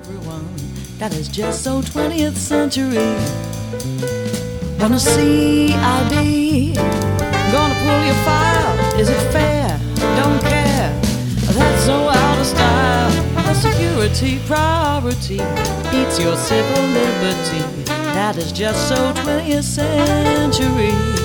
everyone. That is just so 20th century. Wanna see ID? Gonna pull your file. Is it fair? Don't care. That's so out of style. The security priority beats your civil liberty. That is just so 20th century.